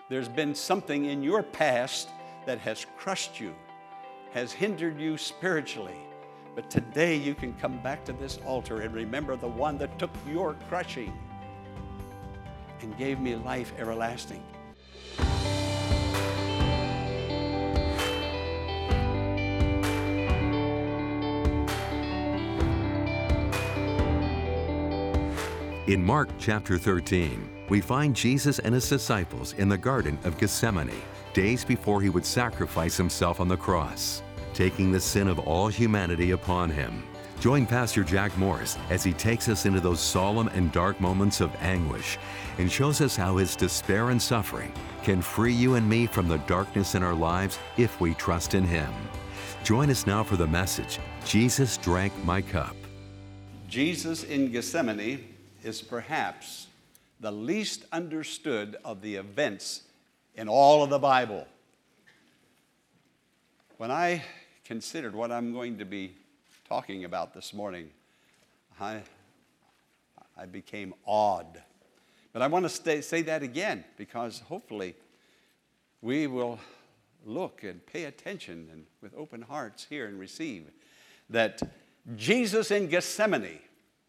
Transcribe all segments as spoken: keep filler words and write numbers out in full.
There's been something in your past that has crushed you, has hindered you spiritually. But today you can come back to this altar and remember the one that took your crushing and gave me life everlasting. In Mark chapter thirteen, we find Jesus and his disciples in the Garden of Gethsemane, days before he would sacrifice himself on the cross, taking the sin of all humanity upon him. Join Pastor Jack Morris as he takes us into those solemn and dark moments of anguish and shows us how his despair and suffering can free you and me from the darkness in our lives if we trust in him. Join us now for the message, Jesus Drank My Cup. Jesus in Gethsemane is perhaps the least understood of the events in all of the Bible. When I considered what I'm going to be talking about this morning, I, I became awed. But I want to stay, say that again, because hopefully we will look and pay attention and with open hearts hear and receive that Jesus in Gethsemane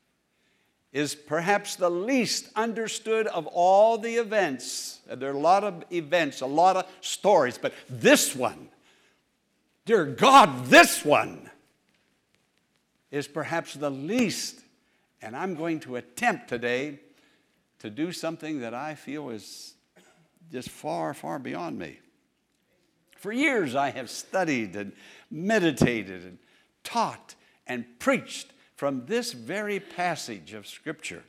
is perhaps the least understood of all the events. There are a lot of events, a lot of stories, but this one, dear God, this one is perhaps the least. And I'm going to attempt today to do something that I feel is just far, far beyond me. For years I have studied and meditated and taught and preached from this very passage of Scripture.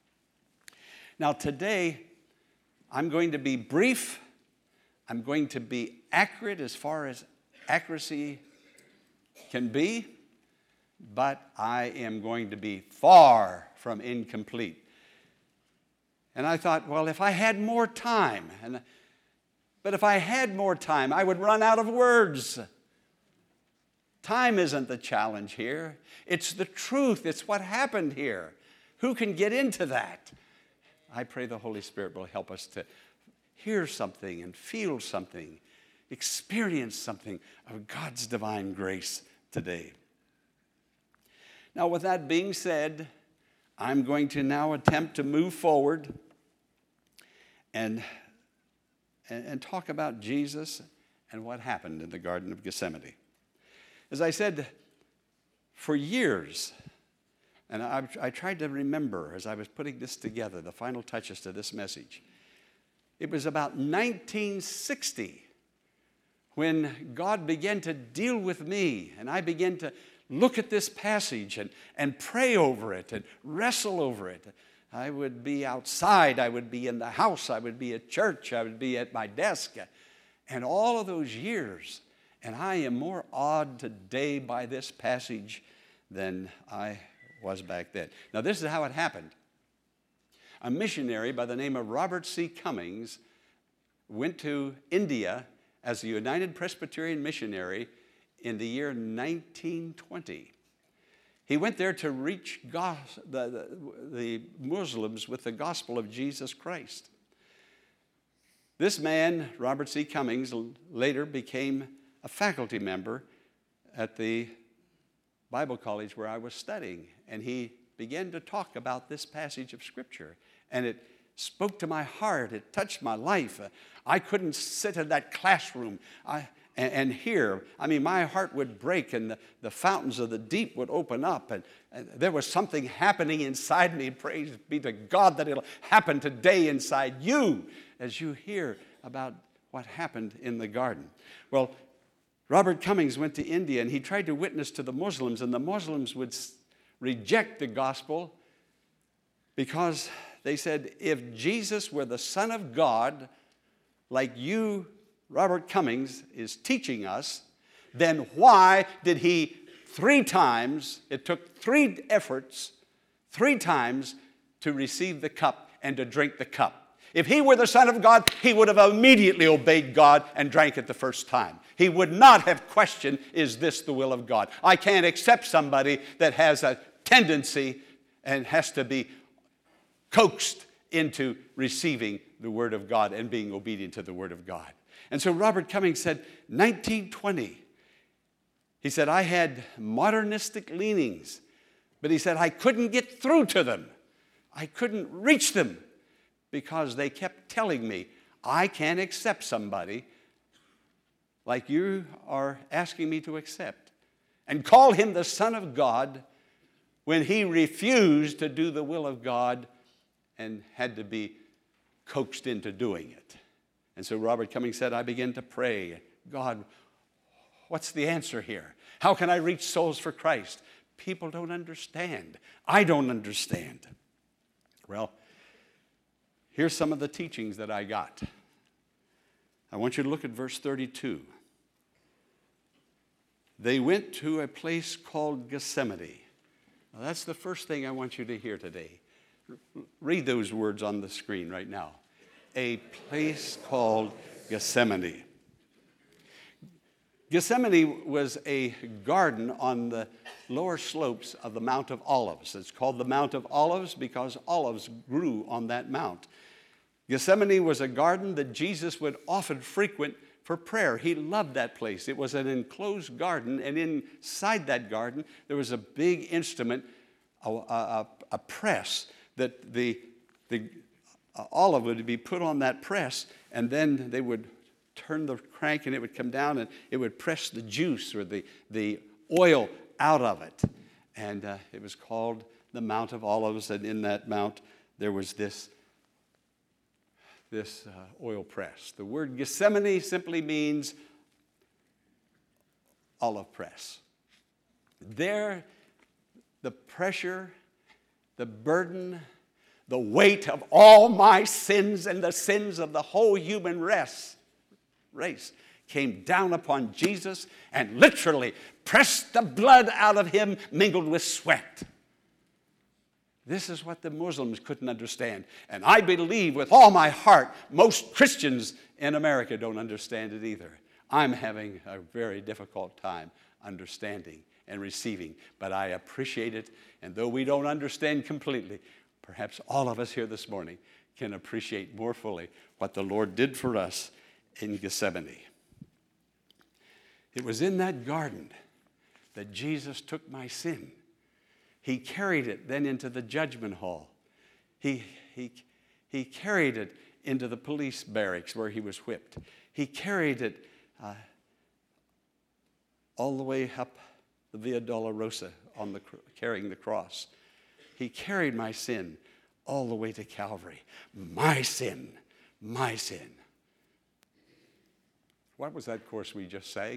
Now today, I'm going to be brief. I'm going to be accurate as far as accuracy can be, but I am going to be far from incomplete. And I thought, well, if I had more time, and but if I had more time, I would run out of words. Time isn't the challenge here. It's the truth. It's what happened here. Who can get into that? I pray the Holy Spirit will help us to hear something and feel something, experience something of God's divine grace today. Now, with that being said, I'm going to now attempt to move forward and, and, and talk about Jesus and what happened in the Garden of Gethsemane. As I said, for years, and I, I tried to remember as I was putting this together, the final touches to this message, it was about nineteen sixty when God began to deal with me, and I began to look at this passage and, and pray over it and wrestle over it. I would be outside, I would be in the house, I would be at church, I would be at my desk, and all of those years. And I am more awed today by this passage than I was back then. Now, this is how it happened. A missionary by the name of Robert C. Cummings went to India as a United Presbyterian missionary in the year nineteen twenty. He went there to reach God, the, the, the Muslims with the gospel of Jesus Christ. This man, Robert C. Cummings, later became a faculty member at the Bible college where I was studying. And he began to talk about this passage of Scripture. And it spoke to my heart. It touched my life. Uh, I couldn't sit in that classroom I, and, and hear. I mean, my heart would break and the, the fountains of the deep would open up. And, and there was something happening inside me. Praise be to God that it'll happen today inside you as you hear about what happened in the garden. Well, Robert Cummings went to India and he tried to witness to the Muslims, and the Muslims would reject the gospel because they said, if Jesus were the Son of God, like you, Robert Cummings, is teaching us, then why did he three times, it took three efforts, three times to receive the cup and to drink the cup? If he were the Son of God, he would have immediately obeyed God and drank it the first time. He would not have questioned, is this the will of God? I can't accept somebody that has a tendency and has to be coaxed into receiving the Word of God and being obedient to the Word of God. And so Robert Cummings said, nineteen twenty, he said, I had modernistic leanings, but he said, I couldn't get through to them. I couldn't reach them because they kept telling me, I can't accept somebody like you are asking me to accept and call him the Son of God when he refused to do the will of God and had to be coaxed into doing it. And so Robert Cummings said, I began to pray, God, what's the answer here? How can I reach souls for Christ? People don't understand. I don't understand. Well, here's some of the teachings that I got. I want you to look at verse thirty-two. They went to a place called Gethsemane. Now, that's the first thing I want you to hear today. Read those words on the screen right now. A place called Gethsemane. Gethsemane was a garden on the lower slopes of the Mount of Olives. It's called the Mount of Olives because olives grew on that mount. Gethsemane was a garden that Jesus would often frequent for prayer. He loved that place. It was an enclosed garden, and inside that garden there was a big instrument, a, a, a press, that the, the olive would be put on that press, and then they would turn the crank and it would come down and it would press the juice or the, the oil out of it. And uh, it was called the Mount of Olives, and in that mount there was this, this uh, oil press. The word Gethsemane simply means olive press. There, the pressure, the burden, the weight of all my sins and the sins of the whole human race race came down upon Jesus and literally pressed the blood out of him mingled with sweat. This is what the Muslims couldn't understand. And I believe with all my heart, most Christians in America don't understand it either. I'm having a very difficult time understanding and receiving, but I appreciate it. And though we don't understand completely, perhaps all of us here this morning can appreciate more fully what the Lord did for us in Gethsemane. It was in that garden that Jesus took my sin. He carried it then into the judgment hall. He, he, he carried it into the police barracks where he was whipped. He carried it uh, all the way up the Via Dolorosa on the, carrying the cross. He carried my sin all the way to Calvary. My sin, my sin. What was that chorus we just sang?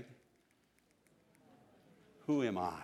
Who am I?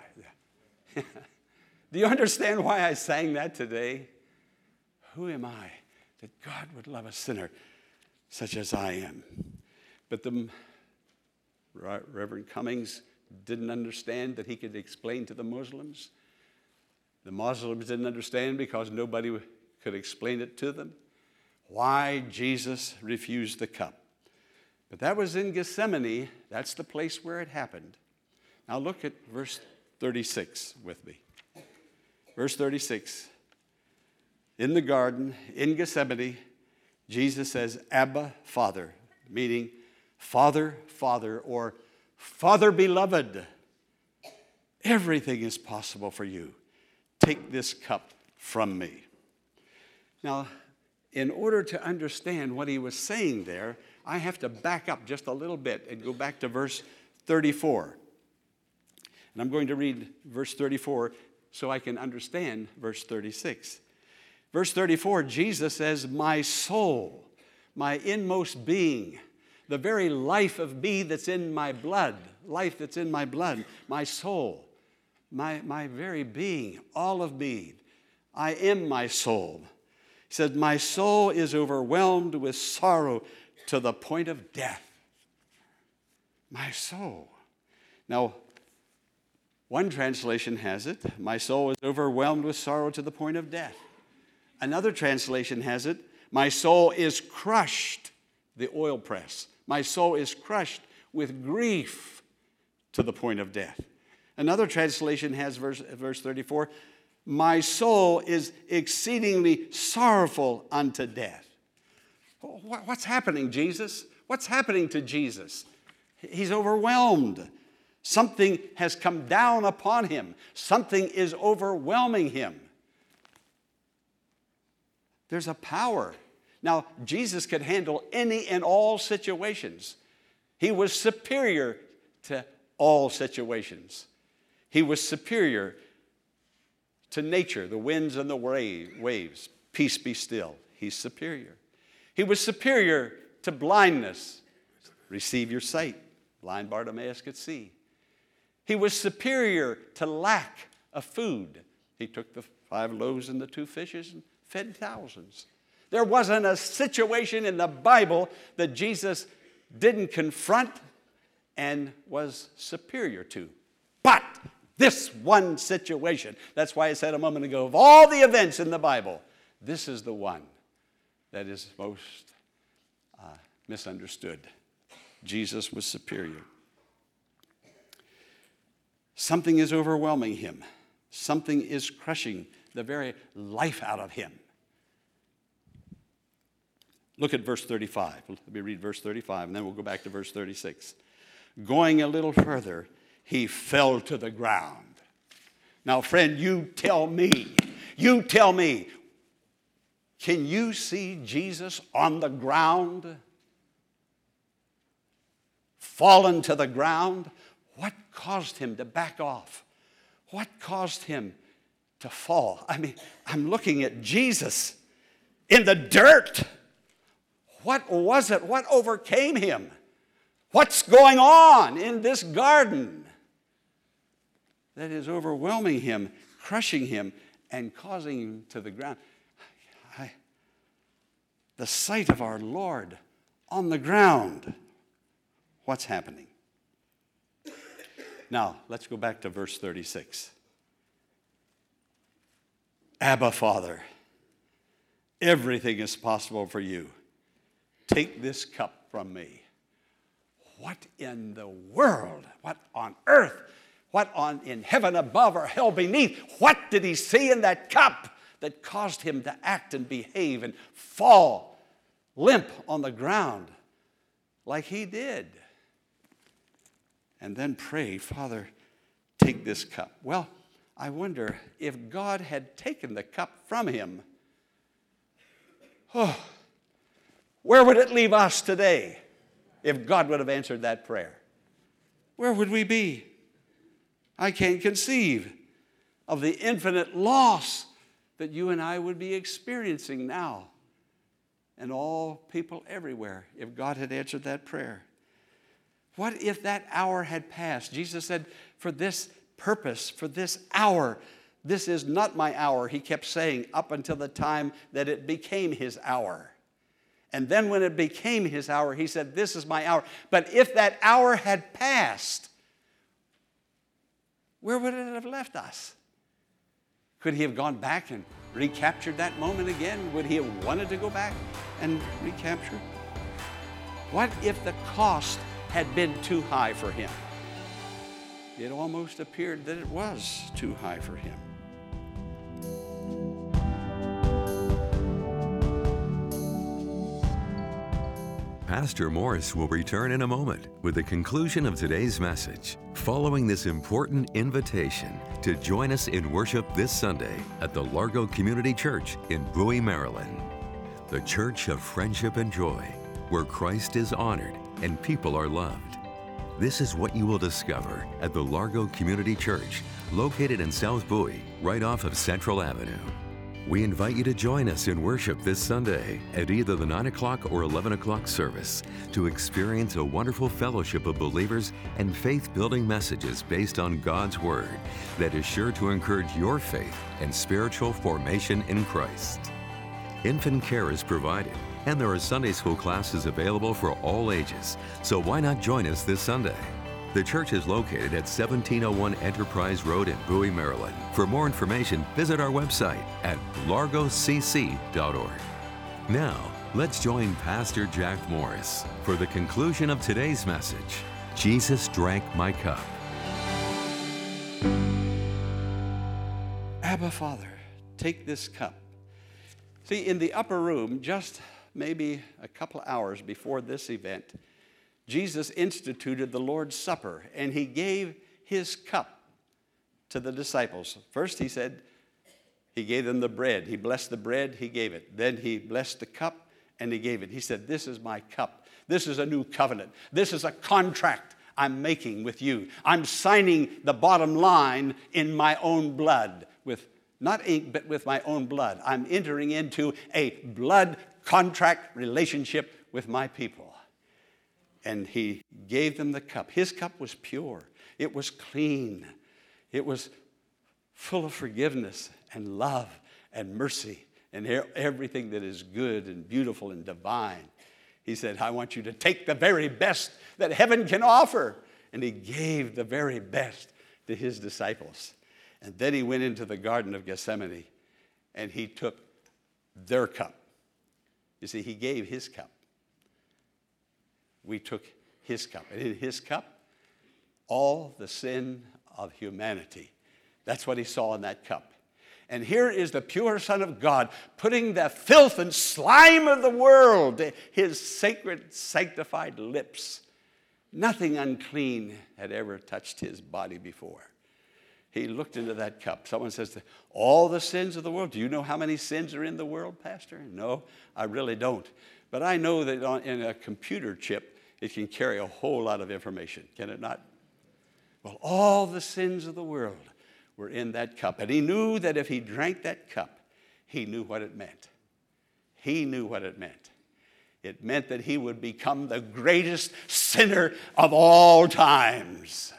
Do you understand why I sang that today? Who am I that God would love a sinner such as I am? But the Reverend Cummings didn't understand that he could explain to the Muslims. The Muslims didn't understand because nobody could explain it to them why Jesus refused the cup. But that was in Gethsemane. That's the place where it happened. Now look at verse thirty-six with me. Verse thirty-six. In the garden, in Gethsemane, Jesus says, Abba, Father, meaning Father, Father, or Father beloved, everything is possible for you. Take this cup from me. Now, in order to understand what he was saying there, I have to back up just a little bit and go back to verse thirty-four. And I'm going to read verse thirty-four so I can understand verse thirty-six. Verse thirty-four, Jesus says, my soul, my inmost being, the very life of me that's in my blood, life that's in my blood, my soul, my, my very being, all of me, I am my soul. He said, my soul is overwhelmed with sorrow to the point of death. My soul. Now, one translation has it, my soul is overwhelmed with sorrow to the point of death. Another translation has it, my soul is crushed, the oil press. My soul is crushed with grief to the point of death. Another translation has verse, verse thirty-four, my soul is exceedingly sorrowful unto death. Wh- What's happening, Jesus? What's happening to Jesus? He's overwhelmed. Something has come down upon him. Something is overwhelming him. There's a power. Now, Jesus could handle any and all situations. He was superior to all situations. He was superior to nature, the winds and the waves. Peace be still. He's superior. He was superior to blindness. Receive your sight. Blind Bartimaeus could see. He was superior to lack of food. He took the five loaves and the two fishes and fed thousands. There wasn't a situation in the Bible that Jesus didn't confront and was superior to. But this one situation, that's why I said a moment ago, of all the events in the Bible, this is the one that is most uh, misunderstood. Jesus was superior. Something is overwhelming him. Something is crushing the very life out of him. Look at verse thirty-five. Let me read verse thirty-five, and then we'll go back to verse thirty-six. Going a little further, he fell to the ground. Now, friend, you tell me, you tell me, can you see Jesus on the ground? Fallen to the ground? What caused him to back off? What caused him to fall? I mean, I'm looking at Jesus in the dirt. What was it? What overcame him? What's going on in this garden that is overwhelming him, crushing him, and causing him to the ground? I, the sight of our Lord on the ground. What's happening? Now, let's go back to verse thirty-six. Abba, Father, everything is possible for you. Take this cup from me. What in the world? What on earth? What on in heaven above or hell beneath? What did he see in that cup that caused him to act and behave and fall limp on the ground like he did? And then pray, Father, take this cup. Well, I wonder if God had taken the cup from him, oh, where would it leave us today if God would have answered that prayer? Where would we be? I can't conceive of the infinite loss that you and I would be experiencing now and all people everywhere if God had answered that prayer. What if that hour had passed? Jesus said, for this purpose, for this hour, this is not my hour, he kept saying, up until the time that it became his hour. And then when it became his hour, he said, this is my hour. But if that hour had passed, where would it have left us? Could he have gone back and recaptured that moment again? Would he have wanted to go back and recapture? What if the cost had been too high for him? It almost appeared that it was too high for him. Pastor Morris will return in a moment with the conclusion of today's message, following this important invitation to join us in worship this Sunday at the Largo Community Church in Bowie, Maryland. The church of friendship and joy, where Christ is honored and people are loved. This is what you will discover at the Largo Community Church, located in South Bowie, right off of Central Avenue. We invite you to join us in worship this Sunday at either the nine o'clock or eleven o'clock service to experience a wonderful fellowship of believers and faith-building messages based on God's Word that is sure to encourage your faith and spiritual formation in Christ. Infant care is provided, and there are Sunday school classes available for all ages, so why not join us this Sunday? The church is located at seventeen oh one Enterprise Road in Bowie, Maryland. For more information, visit our website at largo c c dot org. Now, let's join Pastor Jack Morris for the conclusion of today's message, Jesus Drank My Cup. Abba, Father, take this cup. See, in the upper room, just maybe a couple hours before this event, Jesus instituted the Lord's Supper, and he gave his cup to the disciples. First, he said, he gave them the bread. He blessed the bread, he gave it. Then he blessed the cup, and he gave it. He said, this is my cup. This is a new covenant. This is a contract I'm making with you. I'm signing the bottom line in my own blood, with not ink, but with my own blood. I'm entering into a blood contract relationship with my people. And he gave them the cup. His cup was pure. It was clean. It was full of forgiveness and love and mercy and everything that is good and beautiful and divine. He said, I want you to take the very best that heaven can offer. And he gave the very best to his disciples. And then he went into the Garden of Gethsemane and he took their cup. You see, he gave his cup. We took his cup. And in his cup, all the sin of humanity. That's what he saw in that cup. And here is the pure Son of God putting the filth and slime of the world to his sacred, sanctified lips. Nothing unclean had ever touched his body before. He looked into that cup. Someone says, all the sins of the world. Do you know how many sins are in the world, Pastor? No, I really don't. But I know that on, in a computer chip, it can carry a whole lot of information. Can it not? Well, all the sins of the world were in that cup. And he knew that if he drank that cup, he knew what it meant. He knew what it meant. It meant that he would become the greatest sinner of all times.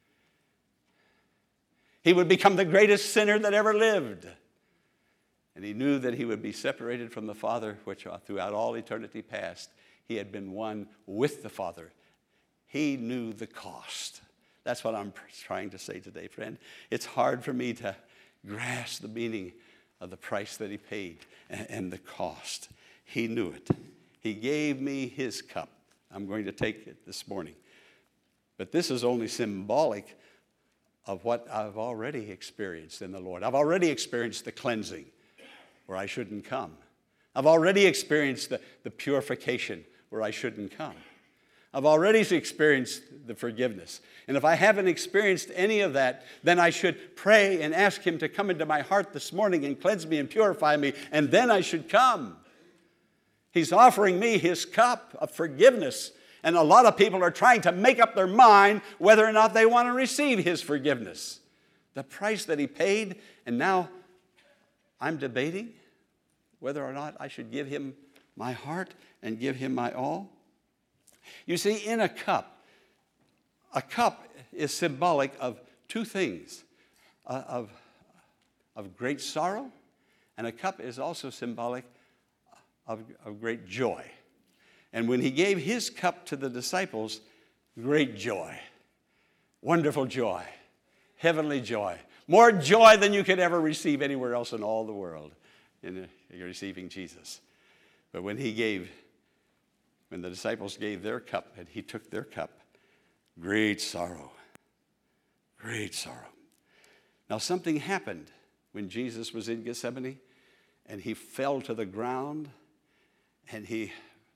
He would become the greatest sinner that ever lived. And he knew that he would be separated from the Father, which throughout all eternity past, he had been one with the Father. He knew the cost. That's what I'm trying to say today, friend. It's hard for me to grasp the meaning of the price that he paid and the cost. He knew it. He gave me his cup. I'm going to take it this morning. But this is only symbolic of what I've already experienced in the Lord. I've already experienced the cleansing where I shouldn't come. I've already experienced the, the purification where I shouldn't come. I've already experienced the forgiveness. And if I haven't experienced any of that, then I should pray and ask him to come into my heart this morning and cleanse me and purify me, and then I should come. He's offering me his cup of forgiveness. And a lot of people are trying to make up their mind whether or not they want to receive his forgiveness. The price that he paid, and now I'm debating whether or not I should give him my heart and give him my all. You see, in a cup, a cup is symbolic of two things, uh, of, of great sorrow, and a cup is also symbolic of, of great joy. And when he gave his cup to the disciples, great joy, wonderful joy, heavenly joy, more joy than you could ever receive anywhere else in all the world in receiving Jesus. But when he gave, when the disciples gave their cup and he took their cup, great sorrow, great sorrow. Now something happened when Jesus was in Gethsemane and he fell to the ground and he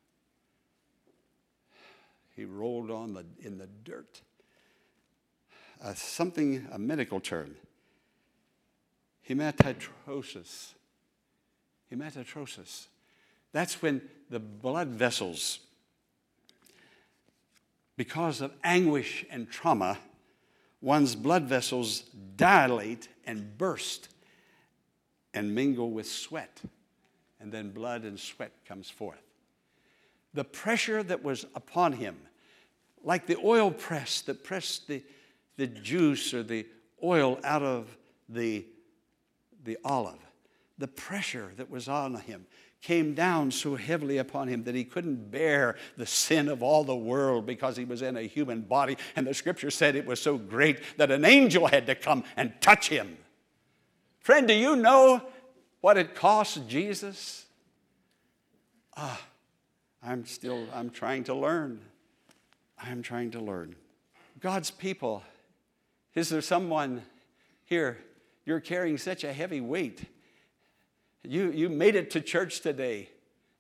He rolled on the, in the dirt. Uh, something, a medical term. Hematotrosis. Hematotrosis. That's when the blood vessels, because of anguish and trauma, one's blood vessels dilate and burst and mingle with sweat. And then blood and sweat comes forth. The pressure that was upon him, like the oil press that pressed the, the juice or the oil out of the, the olive, the pressure that was on him came down so heavily upon him that he couldn't bear the sin of all the world because he was in a human body. And the scripture said it was so great that an angel had to come and touch him. Friend, do you know what it cost Jesus? Ah. I'm still, I'm trying to learn. I'm trying to learn. God's people, is there someone here, you're carrying such a heavy weight. You, you made it to church today.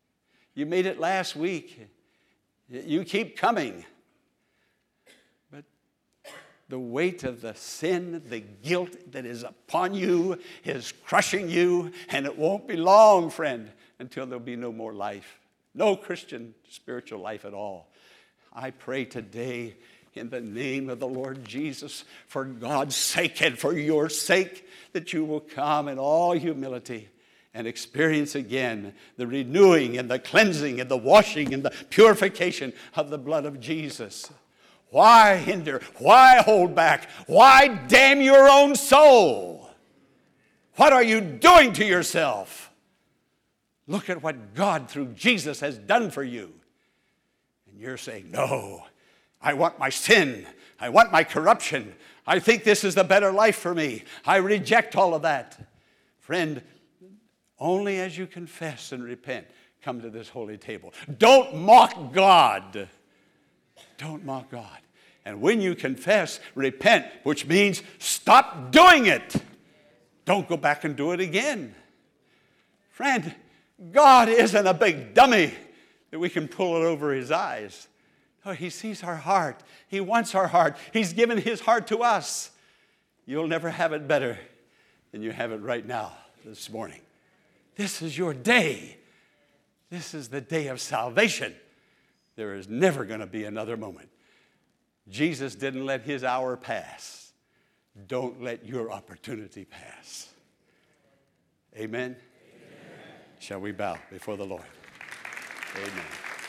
You made it last week. You keep coming. But the weight of the sin, the guilt that is upon you is crushing you, and it won't be long, friend, until there'll be no more life. No Christian spiritual life at all. I pray today in the name of the Lord Jesus, for God's sake and for your sake, that you will come in all humility and experience again the renewing and the cleansing and the washing and the purification of the blood of Jesus. Why hinder? Why hold back? Why damn your own soul? What are you doing to yourself? Look at what God through Jesus has done for you. And you're saying, no, I want my sin. I want my corruption. I think this is the better life for me. I reject all of that. Friend, only as you confess and repent, come to this holy table. Don't mock God. Don't mock God. And when you confess, repent, which means stop doing it. Don't go back and do it again. Friend, God isn't a big dummy that we can pull it over his eyes. Oh, he sees our heart. He wants our heart. He's given his heart to us. You'll never have it better than you have it right now, this morning. This is your day. This is the day of salvation. There is never going to be another moment. Jesus didn't let his hour pass. Don't let your opportunity pass. Amen? Amen. Shall we bow before the Lord? Amen.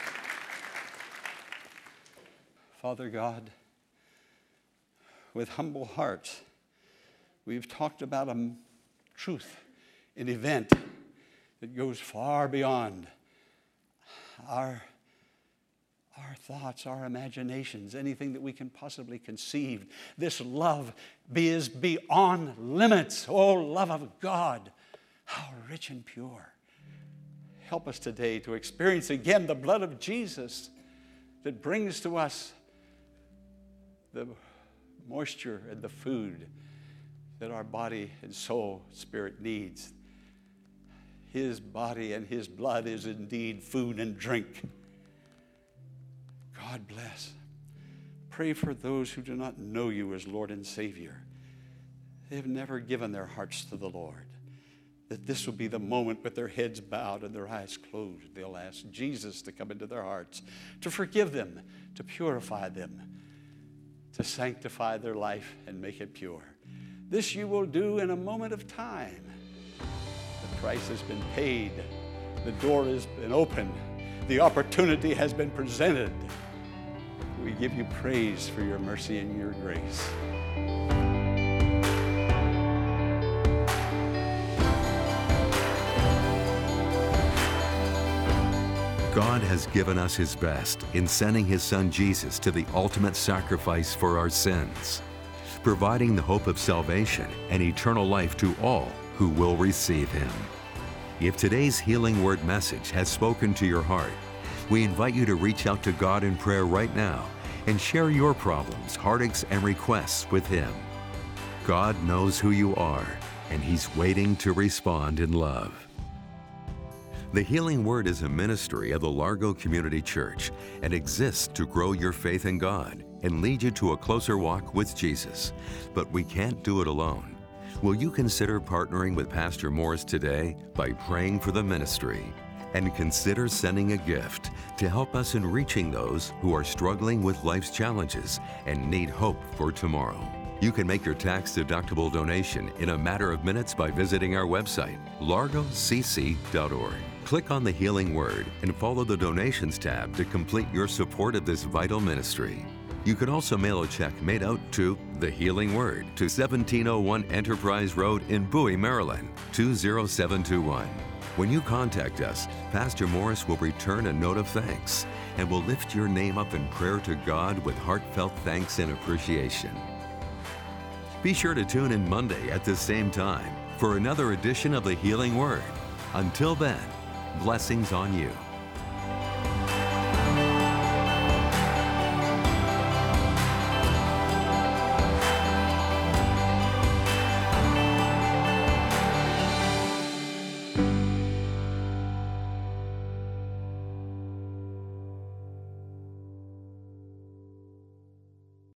Father God, with humble hearts, we've talked about a truth, an event that goes far beyond our, our thoughts, our imaginations, anything that we can possibly conceive. This love is beyond limits. Oh, love of God, how rich and pure. Help us today to experience again the blood of Jesus that brings to us the moisture and the food that our body and soul, spirit needs. His body and his blood is indeed food and drink. God bless. Pray for those who do not know you as Lord and Savior. They have never given their hearts to the Lord. That this will be the moment with their heads bowed and their eyes closed. They'll ask Jesus to come into their hearts, to forgive them, to purify them, to sanctify their life and make it pure. This you will do in a moment of time. The price has been paid. The door has been opened. The opportunity has been presented. We give you praise for your mercy and your grace. God has given us his best in sending his son Jesus to the ultimate sacrifice for our sins, providing the hope of salvation and eternal life to all who will receive him. If today's Healing Word message has spoken to your heart, we invite you to reach out to God in prayer right now and share your problems, heartaches, and requests with him. God knows who you are, and he's waiting to respond in love. The Healing Word is a ministry of the Largo Community Church and exists to grow your faith in God and lead you to a closer walk with Jesus. But we can't do it alone. Will you consider partnering with Pastor Morris today by praying for the ministry? And consider sending a gift to help us in reaching those who are struggling with life's challenges and need hope for tomorrow. You can make your tax-deductible donation in a matter of minutes by visiting our website, largo c c dot org. Click on the Healing Word and follow the Donations tab to complete your support of this vital ministry. You can also mail a check made out to The Healing Word to seventeen oh one Enterprise Road in Bowie, Maryland, two oh seven two one. When you contact us, Pastor Morris will return a note of thanks and will lift your name up in prayer to God with heartfelt thanks and appreciation. Be sure to tune in Monday at the same time for another edition of The Healing Word. Until then, blessings on you.